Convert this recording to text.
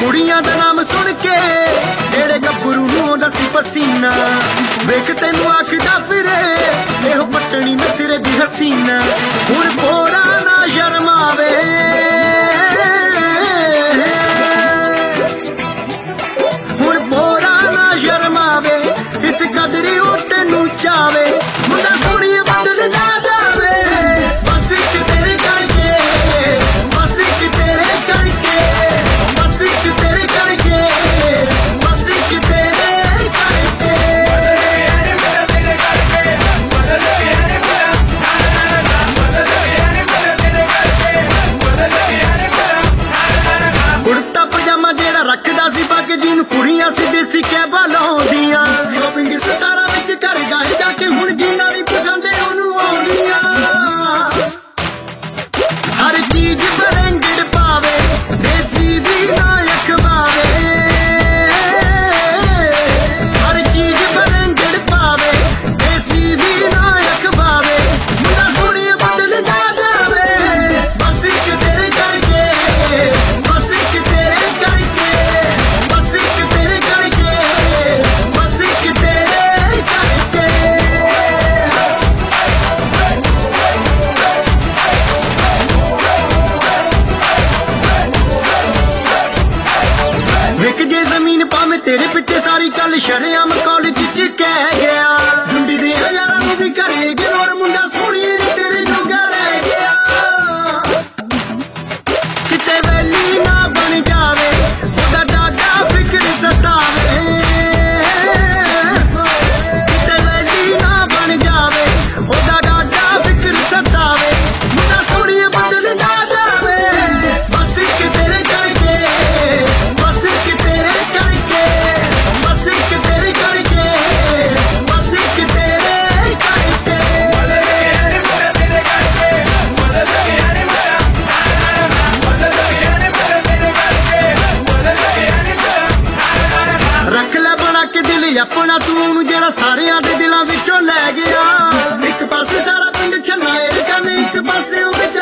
ਕੁੜੀਆਂ ਦਾ ਨਾਮ ਸੁਣ ਕੇ ਜਿਹੜੇ ਗੱਭਰੂ ਨੂੰ ਆਉਂਦਾ ਸੀ ਪਸੀਨਾ। ਵੇਖ ਤੈਨੂੰ ਆਖਦਾ ਫਿਰੇ ਇਹੋ ਪਟਣੀ ਨਸਰੇ ਦੀ ਹਸੀਨਾ। ਹੁਣ ਕੋੜਾ ਨਾ ਸ਼ਰਮਾਵੇ, ਹੁਣ ਬੋਰਾ ਨਾ ਸ਼ਰਮਾਵੇ, ਇਸ ਕਦਰੀ ਉਹ ਤੈਨੂੰ ਚਾਵੇ। ਮੁੰਡਾ ਸੋਹਣੀ ਬਦਲ ਨਾ ਜਾਵੇ, ਬਸ ਇੱਕ ਤੇਰੇ ਕਰਕੇ, ਬਸ ਇੱਕ ਤੇਰੇ ਕਰਕੇ, ਬਸ ਇੱਕ ਤੇਰੇ ਕਰਕੇ, ਬਸ ਇੱਕ ਤੇਰੇ ਕਰਕੇ। ਕੁੜਤਾ ਪਜਾਮਾ ਜਿਹੜਾ ਰੱਖਦਾ ਸੀ ਪੱਗ ਜਿਹਨੂੰ ਕੁੜੀਆਂ ਸੀ ਦੇਸੀ ਕੈਬਾਂ ਲਾਉਂਦੀਆਂ। ਸ਼ੋਪਿੰਗ ਸਤਾਰਾ ਵਿੱਚ ਕਰ ਗਏ ਜਾ ਕੇ ਹੁਣ ਜਿੰਨਾ ਨਹੀਂ ਪਸੰਦ ਉਹਨੂੰ ਆਉਂਦੀਆਂ। ਹਰ ਚੀਜ਼ ਬਰੰਗੜ ਪਾਵੇ, ਦੇਸੀ ਵੀ ਨਾ ਅਖਵਾਵੇ। ਹਰ ਚੀਜ਼ ਬਰੰਗੜ ਪਾਵੇ, ਦੇਸੀ ਵੀ ਨਾ ਅਖਵਾਵੇ। ਮੁੰਡਾ ਸੋਹਣੀ ਬਦਲ ਨਾ ਜਾਵੇ, ਬਸ ਇੱਕ ਤੇਰੇ ਕਰਕੇ, ਬਸ ਇੱਕ ਤੇਰੇ ਕਰਕੇ, ਬਸ ਇੱਕ ਤੇਰੇ ਕਰਕੇ, ਬਸ ਇੱਕ ਤੇਰੇ ਕਰਕੇ। ਵਿਕ ਜੇ ਜ਼ਮੀਨ ਭਾਵੇਂ ਤੇਰੇ ਪਿੱਛੇ ਸਾਰੀ ਗੱਲ ਸ਼ਰੇਆਮ ਕਾਲਜ ਚ ਕਹਿ ਗਿਆ। ਡੁੰਡੀ ਦੇ ਯਾਰਾਂ ਨੂੰ ਵੀ ਕਰੇਗੇ ਔਰ ਮੁੰਡਾ ਸੋਹਣੀ ਤੇਰੇ ਜੋਗਾ ਰਹਿ ਗਿਆ। ਕਿਤੇ ਵੈਲੀ ਨਾ ਬਣ ਜਾਵੇ, ਉਹਦਾ ਡਾਡਾ ਫਿਕਰ ਸਤਾਵੇ। ਕਿਤੇ ਵੈਲੀ ਨਾ ਬਣ ਜਾਵੇ, ਉਹਦਾ ਡਾਡਾ ਫਿਕਰ ਸਤਾਵੇ। ਮੁੰਡਾ ਸੋਹਣੀ ਬਦਲ ਨਾ ਜਾਵੇ, ਬਸ ਇੱਕ ਤੇਰੇ ਕਰਕੇ, ਬਸ ਇੱਕ ਤੇਰੇ ਕਰਕੇ, ਬਸ ਇੱਕ ਤੇਰੇ ਕਰਕੇ, ਬਸ ਇੱਕ ਤੇਰੇ ਕਰਕੇ। ਰੱਖ ਲੈ ਬਣਾ ਕੇ ਦਿਲ ਆਪਣਾ ਤੂੰ ਉਹਨੂੰ ਜਿਹੜਾ ਸਾਰਿਆਂ ਦੇ ਦਿਲਾਂ ਵਿੱਚੋਂ ਲੈ ਗਿਆ। ਇੱਕ ਪਾਸੇ ਸਾਰਾ ਪਿੰਡ ਛੰਨਾ ਏ ਕੰਨ, ਇੱਕ ਪਾਸੇ ਉਹ